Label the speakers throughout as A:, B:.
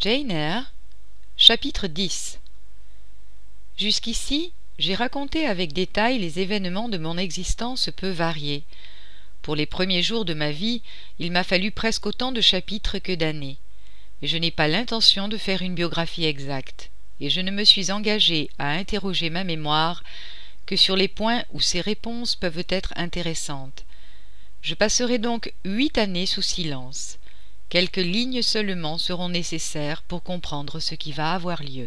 A: Jane Eyre, chapitre 10. Jusqu'ici, j'ai raconté avec détail les événements de mon existence peu variés. Pour les premiers jours de ma vie, il m'a fallu presque autant de chapitres que d'années. Mais je n'ai pas l'intention de faire une biographie exacte, et je ne me suis engagé à interroger ma mémoire que sur les points où ces réponses peuvent être intéressantes. Je passerai donc 8 années sous silence. Quelques lignes seulement seront nécessaires pour comprendre ce qui va avoir lieu.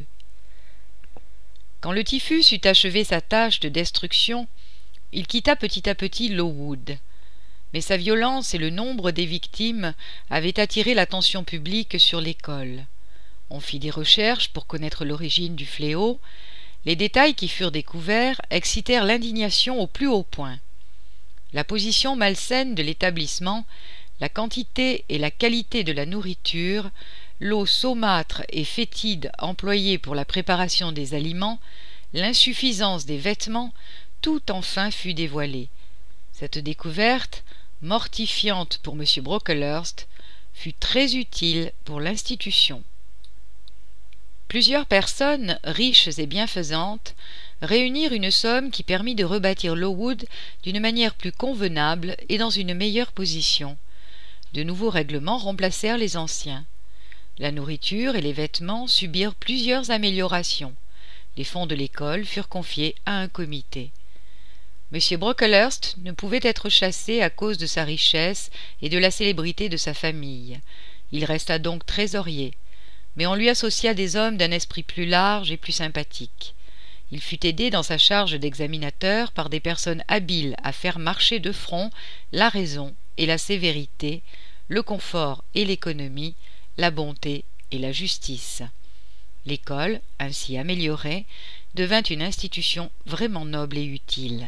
A: Quand le typhus eut achevé sa tâche de destruction, il quitta petit à petit Lowood. Mais sa violence et le nombre des victimes avaient attiré l'attention publique sur l'école. On fit des recherches pour connaître l'origine du fléau. Les détails qui furent découverts excitèrent l'indignation au plus haut point. La position malsaine de l'établissement, la quantité et la qualité de la nourriture, l'eau saumâtre et fétide employée pour la préparation des aliments, l'insuffisance des vêtements, tout enfin fut dévoilé. Cette découverte, mortifiante pour M. Brocklehurst, fut très utile pour l'institution. Plusieurs personnes, riches et bienfaisantes, réunirent une somme qui permit de rebâtir Lowood d'une manière plus convenable et dans une meilleure position. De nouveaux règlements remplacèrent les anciens. La nourriture et les vêtements subirent plusieurs améliorations. Les fonds de l'école furent confiés à un comité. M. Brocklehurst ne pouvait être chassé à cause de sa richesse et de la célébrité de sa famille. Il resta donc trésorier, mais on lui associa des hommes d'un esprit plus large et plus sympathique. Il fut aidé dans sa charge d'examinateur par des personnes habiles à faire marcher de front la raison et la sévérité, le confort et l'économie, la bonté et la justice. L'école, ainsi améliorée, devint une institution vraiment noble et utile.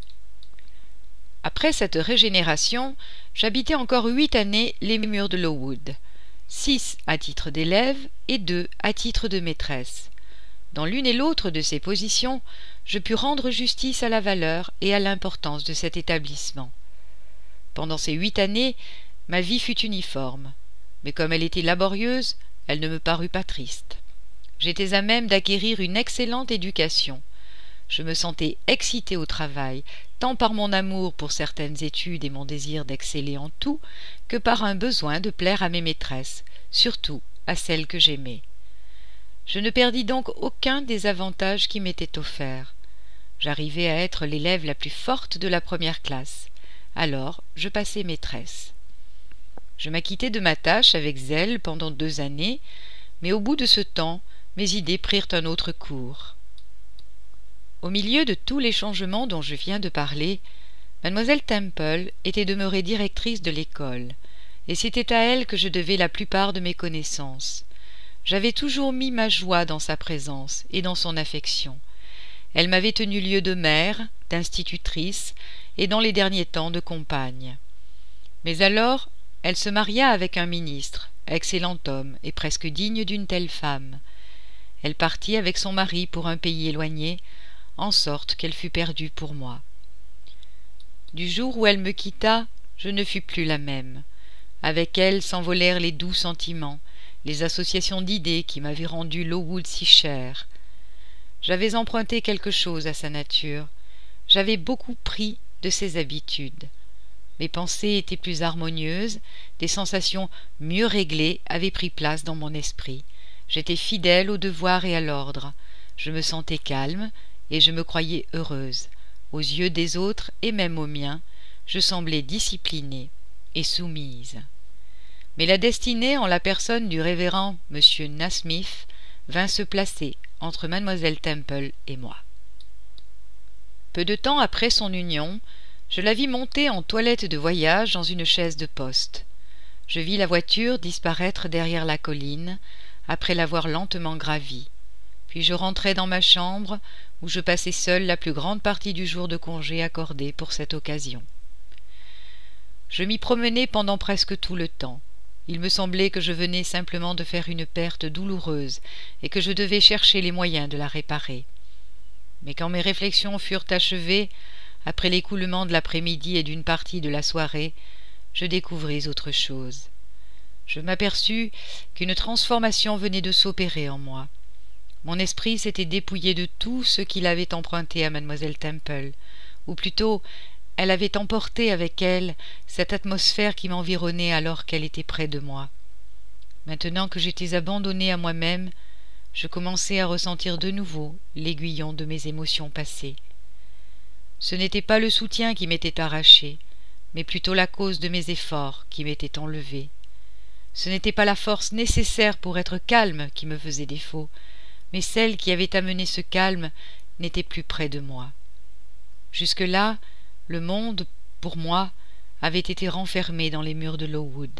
A: Après cette régénération, j'habitai encore 8 années les murs de Lowood, 6 à titre d'élève et 2 à titre de maîtresse. Dans l'une et l'autre de ces positions, je pus rendre justice à la valeur et à l'importance de cet établissement. Pendant ces 8 années, ma vie fut uniforme, mais comme elle était laborieuse, elle ne me parut pas triste. J'étais à même d'acquérir une excellente éducation. Je me sentais excité au travail, tant par mon amour pour certaines études et mon désir d'exceller en tout, que par un besoin de plaire à mes maîtresses, surtout à celles que j'aimais. Je ne perdis donc aucun des avantages qui m'étaient offerts. J'arrivai à être l'élève la plus forte de la première classe. Alors je passai maîtresse. Je m'acquittai de ma tâche avec zèle pendant 2 années, mais au bout de ce temps, mes idées prirent un autre cours. Au milieu de tous les changements dont je viens de parler, Mademoiselle Temple était demeurée directrice de l'école, et c'était à elle que je devais la plupart de mes connaissances. J'avais toujours mis ma joie dans sa présence et dans son affection. Elle m'avait tenu lieu de mère, d'institutrice, et dans les derniers temps de compagne. Mais alors, elle se maria avec un ministre, excellent homme et presque digne d'une telle femme. Elle partit avec son mari pour un pays éloigné, en sorte qu'elle fut perdue pour moi. Du jour où elle me quitta, je ne fus plus la même. Avec elle s'envolèrent les doux sentiments, les associations d'idées qui m'avaient rendu Lowood si cher. J'avais emprunté quelque chose à sa nature, j'avais beaucoup pris de ses habitudes. Mes pensées étaient plus harmonieuses, des sensations mieux réglées avaient pris place dans mon esprit. J'étais fidèle au devoir et à l'ordre. Je me sentais calme et je me croyais heureuse. Aux yeux des autres et même aux miens, je semblais disciplinée et soumise. Mais la destinée, en la personne du révérend M. Nasmyth, vint se placer entre Mademoiselle Temple et moi. Peu de temps après son union, je la vis monter en toilette de voyage dans une chaise de poste. Je vis la voiture disparaître derrière la colline, après l'avoir lentement gravie. Puis je rentrai dans ma chambre, où je passai seule la plus grande partie du jour de congé accordé pour cette occasion. Je m'y promenai pendant presque tout le temps. Il me semblait que je venais simplement de faire une perte douloureuse et que je devais chercher les moyens de la réparer. Mais quand mes réflexions furent achevées, après l'écoulement de l'après-midi et d'une partie de la soirée, je découvris autre chose. je m'aperçus qu'une transformation venait de s'opérer en moi. Mon esprit s'était dépouillé de tout ce qu'il avait emprunté à mademoiselle Temple, ou plutôt elle avait emporté avec elle cette atmosphère qui m'environnait alors qu'elle était près de moi. Maintenant que j'étais abandonné à moi-même, je commençais à ressentir de nouveau l'aiguillon de mes émotions passées. Ce n'était pas le soutien qui m'était arraché, mais plutôt la cause de mes efforts qui m'était enlevée. Ce n'était pas la force nécessaire pour être calme qui me faisait défaut, mais celle qui avait amené ce calme n'était plus près de moi. Jusque-là, le monde, pour moi, avait été renfermé dans les murs de Lowood.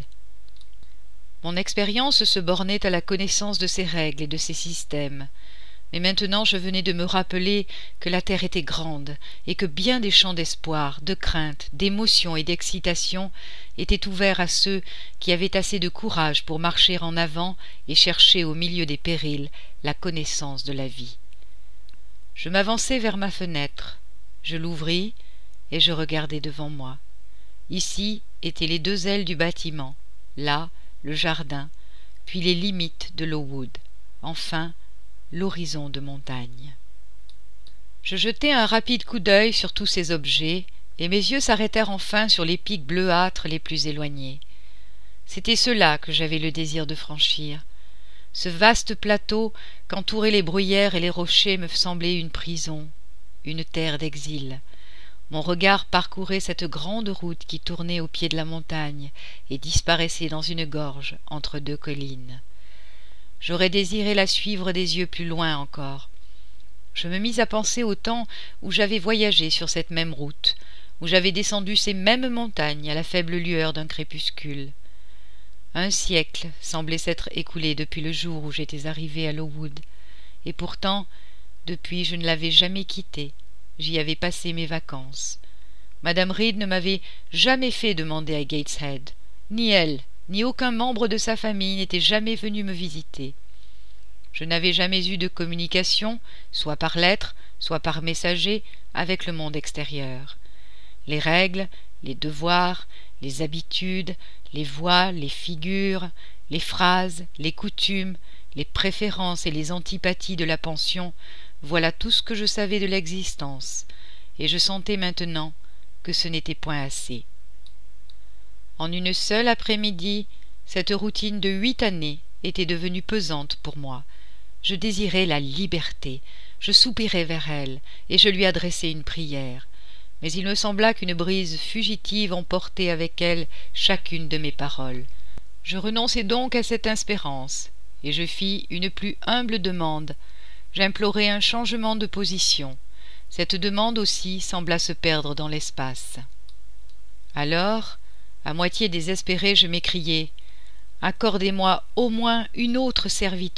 A: Mon expérience se bornait à la connaissance de ses règles et de ses systèmes, mais maintenant je venais de me rappeler que la terre était grande et que bien des champs d'espoir, de crainte, d'émotion et d'excitation étaient ouverts à ceux qui avaient assez de courage pour marcher en avant et chercher au milieu des périls la connaissance de la vie. Je m'avançai vers ma fenêtre, je l'ouvris et je regardai devant moi. Ici étaient les deux ailes du bâtiment, là le jardin, puis les limites de Lowood, enfin l'horizon de montagne. Je jetai un rapide coup d'œil sur tous ces objets, et mes yeux s'arrêtèrent enfin sur les pics bleuâtres les plus éloignés. C'était ceux-là que j'avais le désir de franchir. Ce vaste plateau qu'entouraient les bruyères et les rochers me semblait une prison, une terre d'exil. Mon regard parcourait cette grande route qui tournait au pied de la montagne et disparaissait dans une gorge entre deux collines. J'aurais désiré la suivre des yeux plus loin encore. Je me mis à penser au temps où j'avais voyagé sur cette même route, où j'avais descendu ces mêmes montagnes à la faible lueur d'un crépuscule. Un siècle semblait s'être écoulé depuis le jour où j'étais arrivé à Lowood, et pourtant, depuis je ne l'avais jamais quitté. J'y avais passé mes vacances. Madame Reed ne m'avait jamais fait demander à Gateshead. Ni elle, ni aucun membre de sa famille n'était jamais venu me visiter. Je n'avais jamais eu de communication, soit par lettre, soit par messager, avec le monde extérieur. Les règles, les devoirs, les habitudes, les voix, les figures, les phrases, les coutumes, les préférences et les antipathies de la pension, voilà tout ce que je savais de l'existence, et je sentais maintenant que ce n'était point assez. En une seule après-midi, cette routine de 8 années était devenue pesante pour moi. Je désirais la liberté, je soupirais vers elle, et je lui adressai une prière. Mais il me sembla qu'une brise fugitive emportait avec elle chacune de mes paroles. Je renonçai donc à cette espérance, et je fis une plus humble demande. J'implorai un changement de position. Cette demande aussi sembla se perdre dans l'espace. Alors, à moitié désespéré, je m'écriai « Accordez-moi au moins une autre servitude !»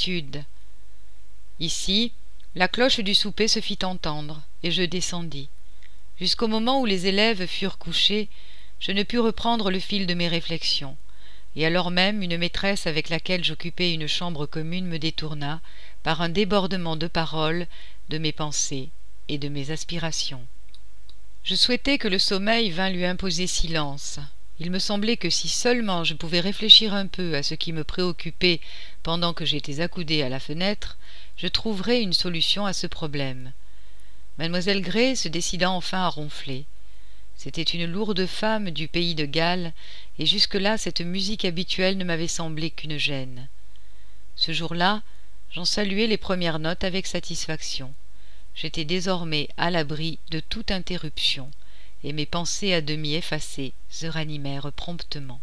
A: Ici, la cloche du souper se fit entendre, et je descendis. Jusqu'au moment où les élèves furent couchés, je ne pus reprendre le fil de mes réflexions, et alors même une maîtresse avec laquelle j'occupais une chambre commune me détourna, par un débordement de paroles, de mes pensées et de mes aspirations. Je souhaitais que le sommeil vînt lui imposer silence. Il me semblait que si seulement je pouvais réfléchir un peu à ce qui me préoccupait pendant que j'étais accoudé à la fenêtre, je trouverais une solution à ce problème. Mademoiselle Gray se décida enfin à ronfler. C'était une lourde femme du pays de Galles, et jusque-là cette musique habituelle ne m'avait semblé qu'une gêne. Ce jour-là, j'en saluai les premières notes avec satisfaction. J'étais désormais à l'abri de toute interruption, et mes pensées à demi effacées se ranimèrent promptement.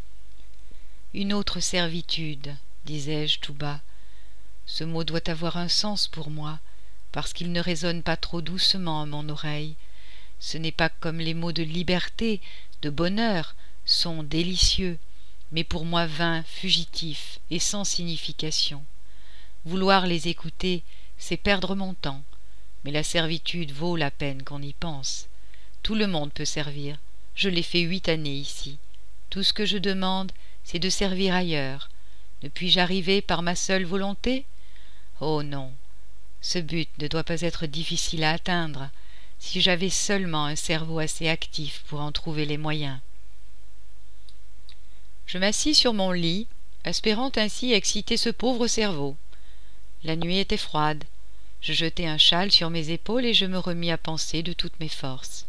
A: Une autre servitude, disais-je tout bas. Ce mot doit avoir un sens pour moi, parce qu'il ne résonne pas trop doucement à mon oreille. Ce n'est pas comme les mots de liberté, de bonheur, sont délicieux, mais pour moi vains, fugitifs et sans signification. Vouloir les écouter, c'est perdre mon temps, mais la servitude vaut la peine qu'on y pense. Tout le monde peut servir, je l'ai fait 8 années ici. Tout ce que je demande, c'est de servir ailleurs. Ne puis-je arriver par ma seule volonté? Oh non, ce but ne doit pas être difficile à atteindre, si j'avais seulement un cerveau assez actif pour en trouver les moyens. Je m'assis sur mon lit, espérant ainsi exciter ce pauvre cerveau. La nuit était froide. Je jetai un châle sur mes épaules et je me remis à penser de toutes mes forces.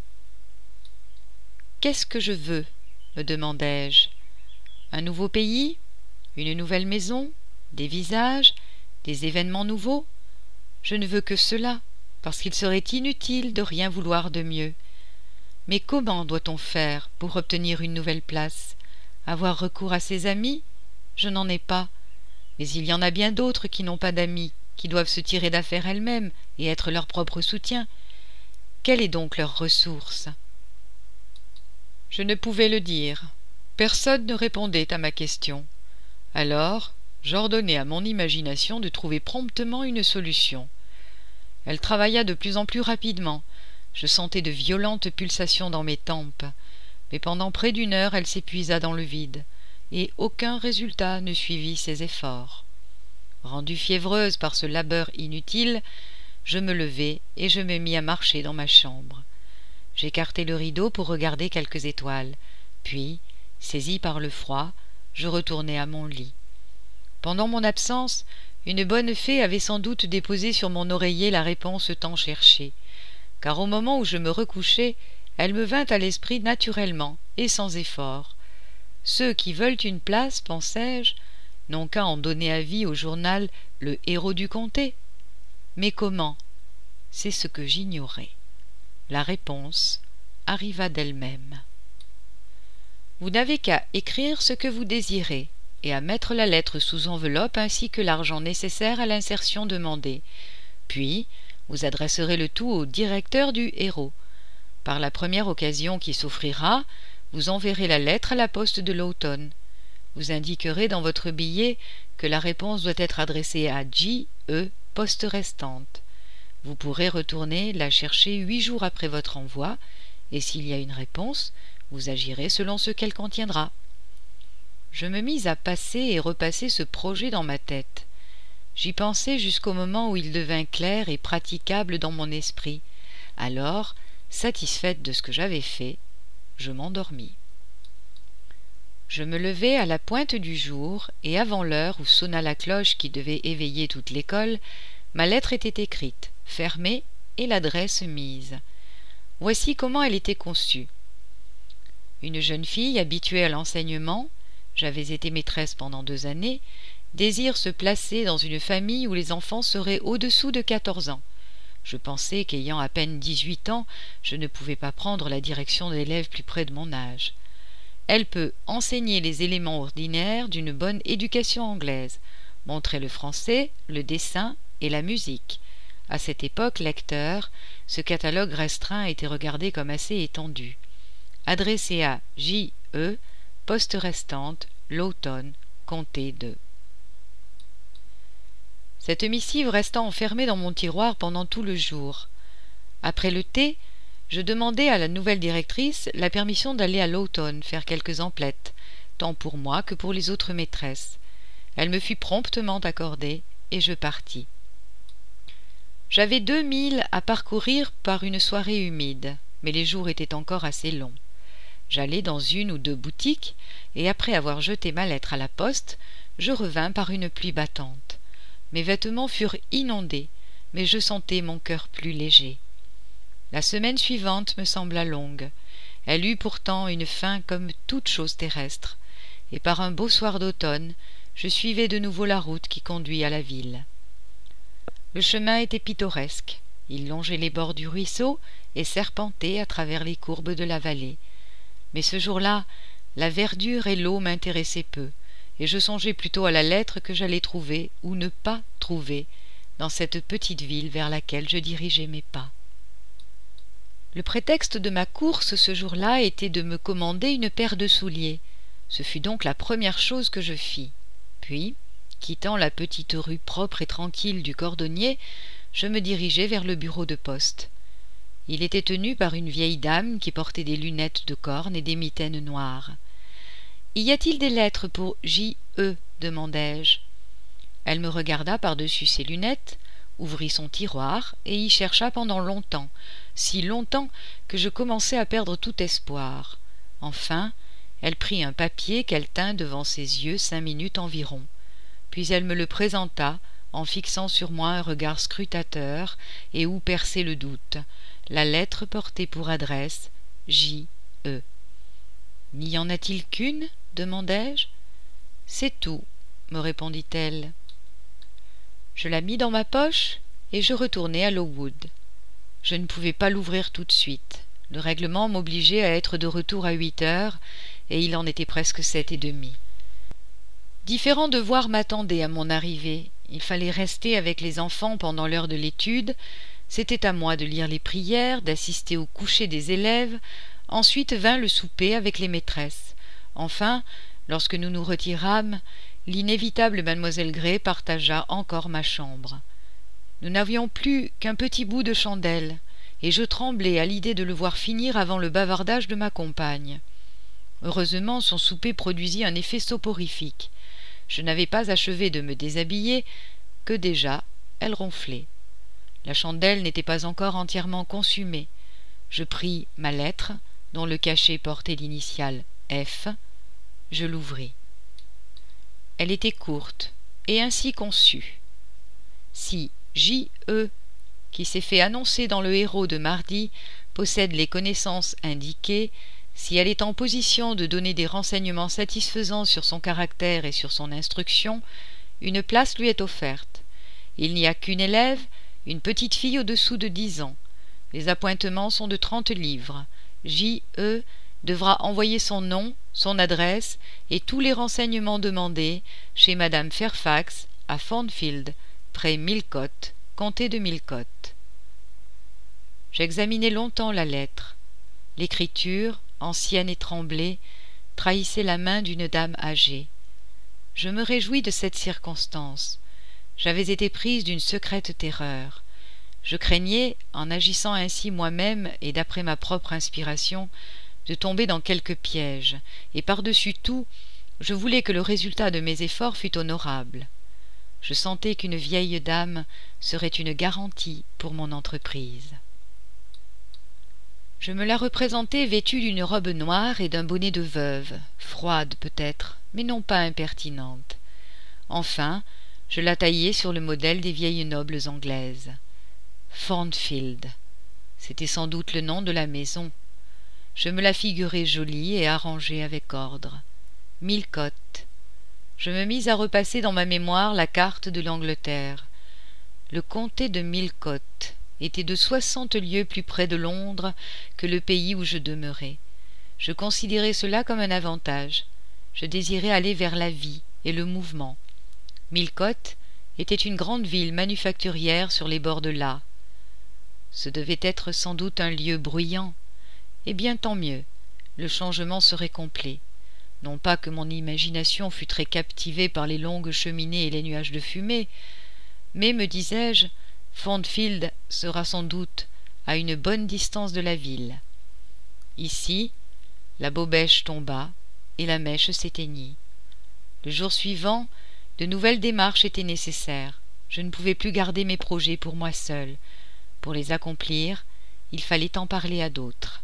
A: « Qu'est-ce que je veux ?» me demandai-je. Un nouveau pays, une nouvelle maison, des visages, des événements nouveaux. Je ne veux que cela, parce qu'il serait inutile de rien vouloir de mieux. Mais comment doit-on faire pour obtenir une nouvelle place? Avoir recours à ses amis? Je n'en ai pas. Mais il y en a bien d'autres qui n'ont pas d'amis, qui doivent se tirer d'affaire elles-mêmes et être leur propre soutien. Quelle est donc leur ressource? Je ne pouvais le dire. Personne ne répondait à ma question. Alors, j'ordonnai à mon imagination de trouver promptement une solution. Elle travailla de plus en plus rapidement. Je sentais de violentes pulsations dans mes tempes, mais pendant près d'une heure elle s'épuisa dans le vide, et aucun résultat ne suivit ses efforts. Rendue fiévreuse par ce labeur inutile, je me levai et je me mis à marcher dans ma chambre. J'écartai le rideau pour regarder quelques étoiles, puis, saisi par le froid, je retournai à mon lit. Pendant mon absence, une bonne fée avait sans doute déposé sur mon oreiller la réponse tant cherchée, car au moment où je me recouchai, elle me vint à l'esprit naturellement et sans effort. Ceux qui veulent une place, pensai-je, n'ont qu'à en donner avis au journal Le Héros du Comté. Mais comment? C'est ce que j'ignorais. La réponse arriva d'elle-même. Vous n'avez qu'à écrire ce que vous désirez et à mettre la lettre sous enveloppe ainsi que l'argent nécessaire à l'insertion demandée. Puis, vous adresserez le tout au directeur du Héros. Par la première occasion qui s'offrira, vous enverrez la lettre à la poste de Lawton. Vous indiquerez dans votre billet que la réponse doit être adressée à J.E., poste restante. Vous pourrez retourner la chercher 8 jours après votre envoi, et s'il y a une réponse, vous agirez selon ce qu'elle contiendra. Je me mis à passer et repasser ce projet dans ma tête. J'y pensai jusqu'au moment où il devint clair et praticable dans mon esprit. Alors, satisfaite de ce que j'avais fait, je m'endormis. Je me levai à la pointe du jour, et avant l'heure où sonna la cloche qui devait éveiller toute l'école, ma lettre était écrite, fermée et l'adresse mise. Voici comment elle était conçue. Une jeune fille habituée à l'enseignement, j'avais été maîtresse pendant 2 années, désire se placer dans une famille où les enfants seraient au-dessous de 14 ans. Je pensais qu'ayant à peine 18 ans, je ne pouvais pas prendre la direction d'élèves plus près de mon âge. Elle peut enseigner les éléments ordinaires d'une bonne éducation anglaise, montrer le français, le dessin et la musique. À cette époque, lecteur, ce catalogue restreint était regardé comme assez étendu. Adressé à J.E., poste restante, Lawton, comté de. Cette missive resta enfermée dans mon tiroir pendant tout le jour. Après le thé, je demandai à la nouvelle directrice la permission d'aller à Lawton faire quelques emplettes, tant pour moi que pour les autres maîtresses. Elle me fut promptement accordée, et je partis. J'avais 2 milles à parcourir par une soirée humide, mais les jours étaient encore assez longs. J'allai dans 1 ou 2 boutiques, et après avoir jeté ma lettre à la poste, je revins par une pluie battante. Mes vêtements furent inondés, mais je sentais mon cœur plus léger. La semaine suivante me sembla longue. Elle eut pourtant une fin comme toute chose terrestre, et par un beau soir d'automne, je suivais de nouveau la route qui conduit à la ville. Le chemin était pittoresque. Il longeait les bords du ruisseau et serpentait à travers les courbes de la vallée. Mais ce jour-là, la verdure et l'eau m'intéressaient peu, et je songeais plutôt à la lettre que j'allais trouver ou ne pas trouver dans cette petite ville vers laquelle je dirigeais mes pas. Le prétexte de ma course ce jour-là était de me commander une paire de souliers. Ce fut donc la première chose que je fis. Puis, quittant la petite rue propre et tranquille du Cordonnier, je me dirigeai vers le bureau de poste. Il était tenu par une vieille dame qui portait des lunettes de corne et des mitaines noires. « Y a-t-il des lettres pour J.E. » demandai-je. Elle me regarda par-dessus ses lunettes, ouvrit son tiroir et y chercha pendant longtemps, si longtemps que je commençai à perdre tout espoir. Enfin, Elle prit un papier qu'elle tint devant ses yeux 5 minutes environ, puis elle me le présenta en fixant sur moi un regard scrutateur et où perçait le doute. La lettre portait pour adresse J.E. « N'y en a-t-il qu'une » demandai-je. « C'est tout, » me répondit-elle. Je la mis dans ma poche et je retournai à Lowood. Je ne pouvais pas l'ouvrir tout de suite. Le règlement m'obligeait à être de retour à 8 heures, et il en était presque 7h30. Différents devoirs m'attendaient à mon arrivée. Il fallait rester avec les enfants pendant l'heure de l'étude, c'était à moi de lire les prières, d'assister au coucher des élèves, ensuite vint le souper avec les maîtresses. Enfin, lorsque nous nous retirâmes, l'inévitable mademoiselle Gray partagea encore ma chambre. Nous n'avions plus qu'un petit bout de chandelle, et je tremblais à l'idée de le voir finir avant le bavardage de ma compagne. Heureusement, son souper produisit un effet soporifique. Je n'avais pas achevé de me déshabiller que déjà elle ronflait. La chandelle n'était pas encore entièrement consumée. Je pris ma lettre, dont le cachet portait l'initiale F. Je l'ouvris. Elle était courte et ainsi conçue. Si J.E., qui s'est fait annoncer dans le Hérault de mardi, possède les connaissances indiquées, si elle est en position de donner des renseignements satisfaisants sur son caractère et sur son instruction, une place lui est offerte. Il n'y a qu'une élève, une petite fille au-dessous de 10 ans. Les appointements sont de 30 livres. J.E. devra envoyer son nom, son adresse et tous les renseignements demandés chez Madame Fairfax à Thornfield, près Millcote, comté de Millcote. J'examinai longtemps la lettre. L'écriture, ancienne et tremblée, trahissait la main d'une dame âgée. Je me réjouis de cette circonstance. J'avais été prise d'une secrète terreur. Je craignais, en agissant ainsi moi-même et d'après ma propre inspiration, de tomber dans quelque piège, et par-dessus tout, je voulais que le résultat de mes efforts fût honorable. Je sentais qu'une vieille dame serait une garantie pour mon entreprise. Je me la représentais vêtue d'une robe noire et d'un bonnet de veuve, froide peut-être, mais non pas impertinente. Enfin, je la taillai sur le modèle des vieilles nobles anglaises. Thornfield, c'était sans doute le nom de la maison. Je me la figurais jolie et arrangée avec ordre. Millcote. Je me mis à repasser dans ma mémoire la carte de l'Angleterre. Le comté de Millcote était de 60 lieues plus près de Londres que le pays où je demeurais. Je considérais cela comme un avantage. Je désirais aller vers la vie et le mouvement. Millcote était une grande ville manufacturière sur les bords de l'Aa. Ce devait être sans doute un lieu bruyant. Eh bien, tant mieux, le changement serait complet. Non pas que mon imagination fût très captivée par les longues cheminées et les nuages de fumée, mais, me disais-je, Thornfield sera sans doute à une bonne distance de la ville. Ici, la bobèche tomba et la mèche s'éteignit. Le jour suivant, de nouvelles démarches étaient nécessaires. Je ne pouvais plus garder mes projets pour moi seul. Pour les accomplir, il fallait en parler à d'autres.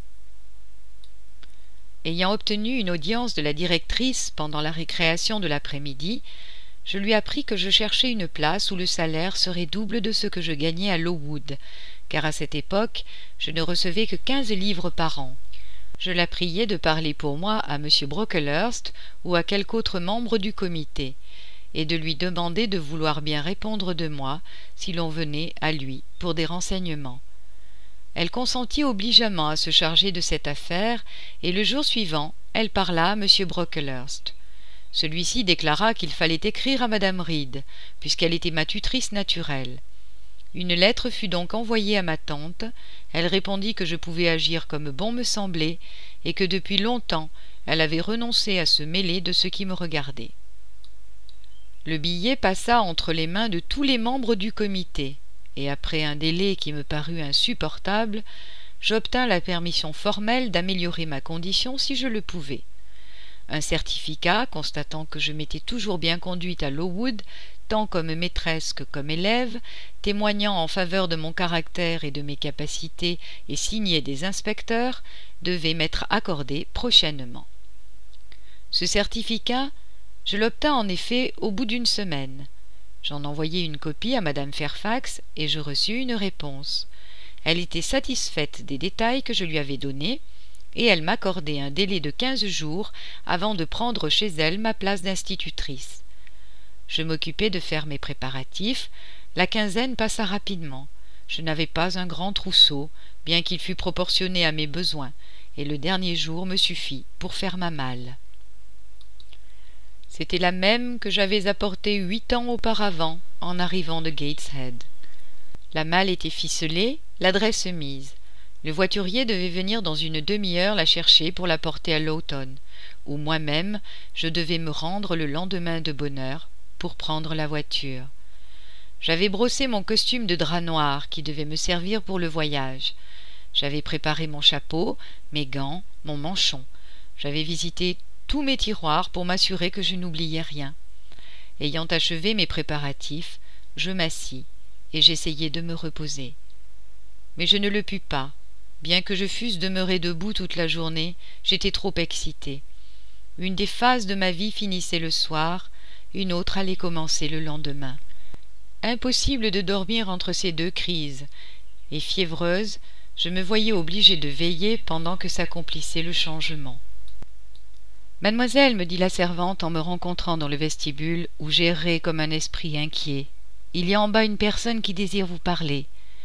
A: Ayant obtenu une audience de la directrice pendant la récréation de l'après-midi, je lui appris que je cherchais une place où le salaire serait double de ce que je gagnais à Lowood, car à cette époque, je ne recevais que 15 livres par an. Je la priai de parler pour moi à M. Brocklehurst ou à quelque autre membre du comité, et de lui demander de vouloir bien répondre de moi si l'on venait à lui pour des renseignements. Elle consentit obligeamment à se charger de cette affaire, et le jour suivant, elle parla à M. Brocklehurst. Celui-ci déclara qu'il fallait écrire à Madame Reed, puisqu'elle était ma tutrice naturelle. Une lettre fut donc envoyée à ma tante. Elle répondit que je pouvais agir comme bon me semblait, et que depuis longtemps elle avait renoncé à se mêler de ce qui me regardait. Le billet passa entre les mains de tous les membres du comité, et après un délai qui me parut insupportable, j'obtins la permission formelle d'améliorer ma condition si je le pouvais. Un certificat constatant que je m'étais toujours bien conduite à Lowood, tant comme maîtresse que comme élève, témoignant en faveur de mon caractère et de mes capacités et signé des inspecteurs, devait m'être accordé prochainement. Ce certificat, je l'obtins en effet au bout d'une semaine. J'en envoyai une copie à madame Fairfax et je reçus une réponse. Elle était satisfaite des détails que je lui avais donnés et elle m'accordait un délai de 15 jours avant de prendre chez elle ma place d'institutrice. Je m'occupai de faire mes préparatifs. La quinzaine passa rapidement. Je n'avais pas un grand trousseau, bien qu'il fût proportionné à mes besoins, et le dernier jour me suffit pour faire ma malle. C'était la même que j'avais apportée 8 ans auparavant en arrivant de Gateshead. La malle était ficelée, l'adresse mise. Le voiturier devait venir dans une demi-heure la chercher pour la porter à Lawton, où moi-même je devais me rendre le lendemain de bonne heure pour prendre la voiture. J'avais brossé mon costume de drap noir qui devait me servir pour le voyage. J'avais préparé mon chapeau, mes gants, mon manchon. J'avais visité tous mes tiroirs pour m'assurer que je n'oubliais rien. Ayant achevé mes préparatifs, je m'assis et j'essayai de me reposer. Mais je ne le pus pas. Bien que je fusse demeuré debout toute la journée, j'étais trop excité. Une des phases de ma vie finissait le soir, une autre allait commencer le lendemain. Impossible de dormir entre ces deux crises, et fiévreuse, je me voyais obligée de veiller pendant que s'accomplissait le changement. « Mademoiselle, me dit la servante en me rencontrant dans le vestibule où j'errais comme un esprit inquiet, il y a en bas une personne qui désire vous parler. »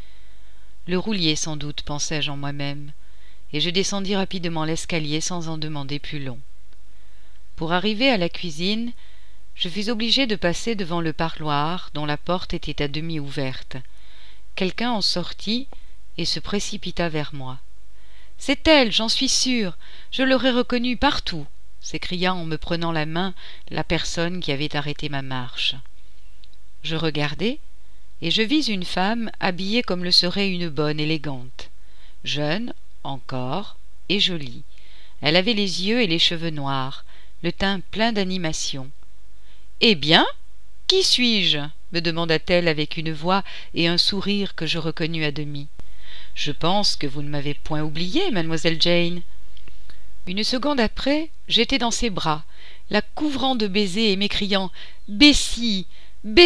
A: Le roulier, sans doute, pensai-je en moi-même, et je descendis rapidement l'escalier sans en demander plus long. Pour arriver à la cuisine, je fus obligé de passer devant le parloir dont la porte était à demi ouverte. Quelqu'un en sortit et se précipita vers moi. « C'est elle, j'en suis sûr, je l'aurais reconnue partout !» s'écria en me prenant la main la personne qui avait arrêté ma marche. Je regardai, et je vis une femme habillée comme le serait une bonne élégante. Jeune, encore, et jolie. Elle avait les yeux et les cheveux noirs, le teint plein d'animation. « Eh bien, qui suis-je » me demanda-t-elle avec une voix et un sourire que je reconnus à demi. « Je pense que vous ne m'avez point oubliée, mademoiselle Jane. » Une seconde après, j'étais dans ses bras, la couvrant de baisers et m'écriant « Bessie, Bessie !»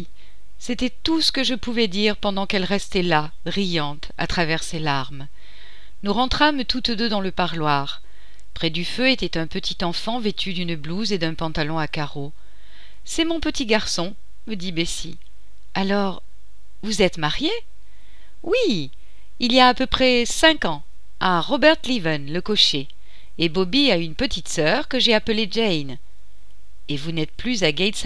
A: C'était tout ce que je pouvais dire pendant qu'elle restait là, riante, à travers ses larmes. Nous rentrâmes toutes deux dans le parloir. Près du feu était un petit enfant vêtu d'une blouse et d'un pantalon à carreaux. « C'est mon petit garçon, » me dit Bessie. « Alors, vous êtes mariée ?»« Oui, il y a à peu près 5 ans, à Robert Leven, le cocher, et Bobby a une petite sœur que j'ai appelée Jane. »« Et vous n'êtes plus à Gateshead ?»«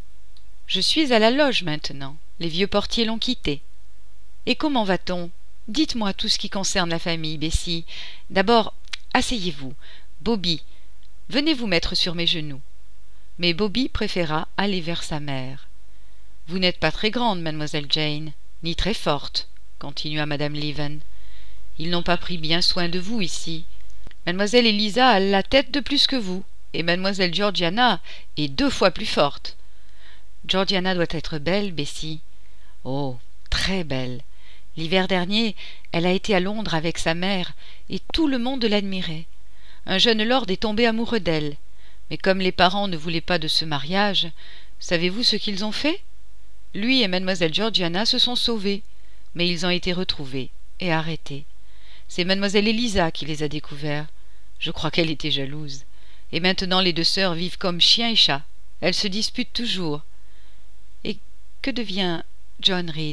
A: Je suis à la loge maintenant, les vieux portiers l'ont quittée. »« Et comment va-t-on ? Dites-moi tout ce qui concerne la famille, Bessie. D'abord, asseyez-vous. Bobby, venez vous mettre sur mes genoux. » Mais Bobby préféra aller vers sa mère. « Vous n'êtes pas très grande, mademoiselle Jane, ni très forte, » continua madame Leven. « Ils n'ont pas pris bien soin de vous ici. Mademoiselle Elisa a la tête de plus que vous, et mademoiselle Georgiana est 2 fois plus forte. » « Georgiana doit être belle, Bessie. »« Oh, très belle. L'hiver dernier, elle a été à Londres avec sa mère, et tout le monde l'admirait. Un jeune lord est tombé amoureux d'elle. Mais comme les parents ne voulaient pas de ce mariage, savez-vous ce qu'ils ont fait ? Lui et mademoiselle Georgiana se sont sauvés, mais ils ont été retrouvés et arrêtés. C'est mademoiselle Elisa qui les a découverts. Je crois qu'elle était jalouse. Et maintenant les 2 sœurs vivent comme chien et chat. Elles se disputent toujours. Et que devient John Reed ?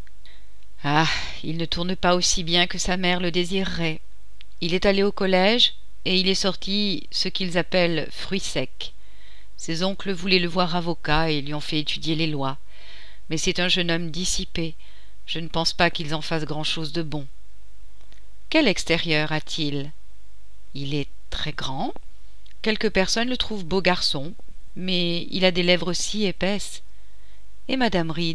A: Ah, il ne tourne pas aussi bien que sa mère le désirerait. Il est allé au collège, et il est sorti ce qu'ils appellent fruit sec. Ses oncles voulaient le voir avocat et lui ont fait étudier les lois. Mais c'est un jeune homme dissipé. Je ne pense pas qu'ils en fassent grand-chose de bon. Quel extérieur a-t-il ? Il est très grand. Quelques personnes le trouvent beau garçon, mais il a des lèvres si épaisses. Et madame Reed ?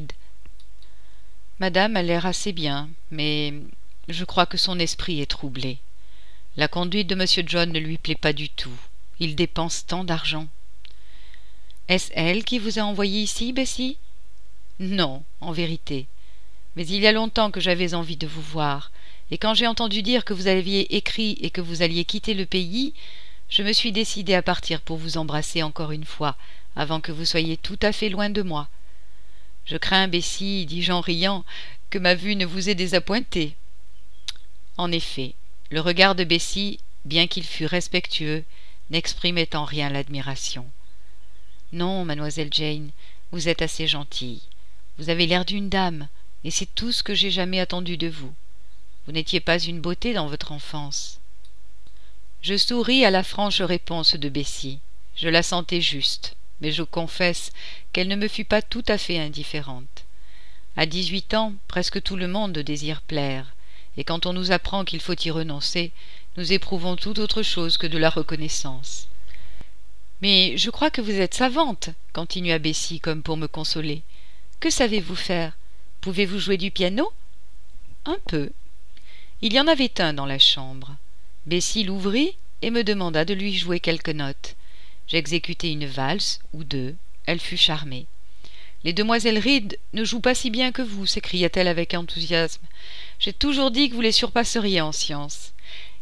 A: Madame a l'air assez bien, mais je crois que son esprit est troublé. La conduite de monsieur John ne lui plaît pas du tout. Il dépense tant d'argent. Est-ce elle qui vous a envoyé ici, Bessie ? Non, en vérité. Mais il y a longtemps que j'avais envie de vous voir, et quand j'ai entendu dire que vous aviez écrit et que vous alliez quitter le pays, Je me suis décidé à partir pour vous embrasser encore une fois, avant que vous soyez tout à fait loin de moi. Je crains, Bessie, dis-je en riant, que ma vue ne vous ait désappointé. » En effet, le regard de Bessie, bien qu'il fût respectueux, n'exprimait en rien l'admiration. « Non, mademoiselle Jane, vous êtes assez gentille. Vous avez l'air d'une dame, et c'est tout ce que j'ai jamais attendu de vous. Vous n'étiez pas une beauté dans votre enfance. » Je souris à la franche réponse de Bessie. Je la sentais juste, mais je confesse qu'elle ne me fut pas tout à fait indifférente. À 18 ans, presque tout le monde désire plaire, et quand on nous apprend qu'il faut y renoncer, nous éprouvons tout autre chose que de la reconnaissance. « Mais je crois que vous êtes savante, » continua Bessie comme pour me consoler. « Que savez-vous faire? Pouvez-vous jouer du piano? » « Un peu. » Il y en avait un dans la chambre. Bessie l'ouvrit et me demanda de lui jouer quelques notes. J'exécutai une valse ou deux. Elle fut charmée. « Les demoiselles Reed ne jouent pas si bien que vous, » s'écria-t-elle avec enthousiasme. « J'ai toujours dit que vous les surpasseriez en sciences.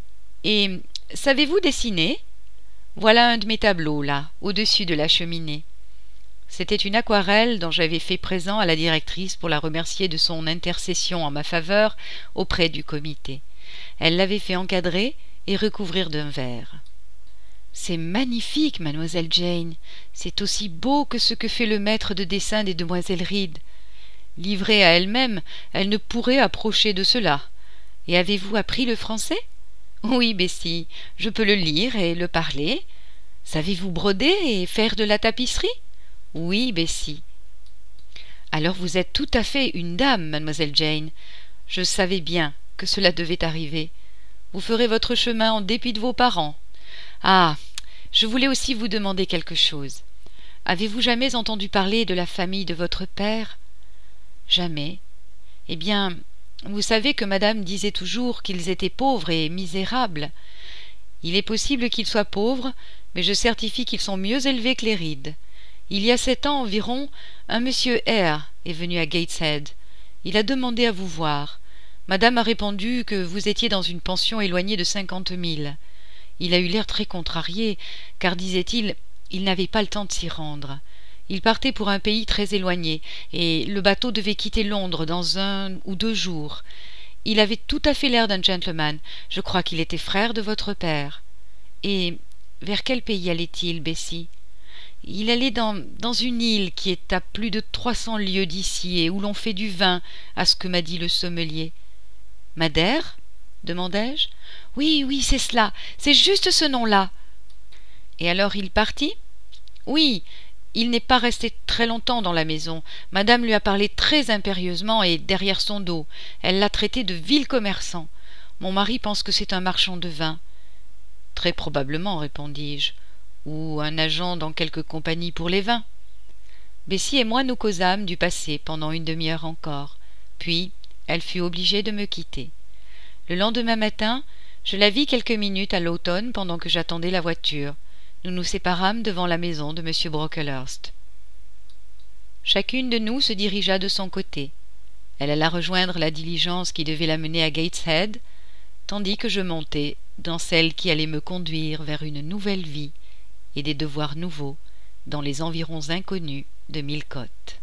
A: Et savez-vous dessiner? Voilà un de mes tableaux, là, au-dessus de la cheminée. » C'était une aquarelle dont j'avais fait présent à la directrice pour la remercier de son intercession en ma faveur auprès du comité. Elle l'avait fait encadrer et recouvrir d'un verre. « C'est magnifique, mademoiselle Jane. C'est aussi beau que ce que fait le maître de dessin des demoiselles Reed. Livrée à elle-même, elle ne pourrait approcher de cela. Et avez-vous appris le français? »« Oui, Bessie, je peux le lire et le parler. »« Savez-vous broder et faire de la tapisserie? » »« Oui, Bessie. »« Alors vous êtes tout à fait une dame, mademoiselle Jane. Je savais bien que cela devait arriver. Vous ferez votre chemin en dépit de vos parents. Ah, je voulais aussi vous demander quelque chose. Avez-vous jamais entendu parler de la famille de votre père? » »« Jamais. Eh bien, vous savez que madame disait toujours qu'ils étaient pauvres et misérables. Il est possible qu'ils soient pauvres, mais je certifie qu'ils sont mieux élevés que les Reed. Il y a 7 ans environ, un monsieur Eyre est venu à Gateshead. Il a demandé à vous voir. Madame a répondu que vous étiez dans une pension éloignée de 50 000. Il a eu l'air très contrarié, car, disait-il, il n'avait pas le temps de s'y rendre. Il partait pour un pays très éloigné, et le bateau devait quitter Londres dans 1 ou 2 jours. Il avait tout à fait l'air d'un gentleman. Je crois qu'il était frère de votre père. Et vers quel pays allait-il, Bessie? Il allait dans une île qui est à plus de 300 lieues d'ici et où l'on fait du vin, à ce que m'a dit le sommelier. « Madère ?» demandai-je. « Oui, oui, c'est cela, c'est juste ce nom-là. »« Et alors il partit ? » ?»« Oui, il n'est pas resté très longtemps dans la maison. Madame lui a parlé très impérieusement et derrière son dos. Elle l'a traité de vil commerçant. Mon mari pense que c'est un marchand de vin. »« Très probablement, répondis-je. Ou un agent dans quelque compagnie pour les vins. » Bessie et moi nous causâmes du passé pendant une demi-heure encore. Puis elle fut obligée de me quitter. Le lendemain matin, je la vis quelques minutes à l'automne pendant que j'attendais la voiture. Nous nous séparâmes devant la maison de M. Brocklehurst. Chacune de nous se dirigea de son côté. Elle alla rejoindre la diligence qui devait la mener à Gateshead, tandis que je montais dans celle qui allait me conduire vers une nouvelle vie et des devoirs nouveaux dans les environs inconnus de Millcote.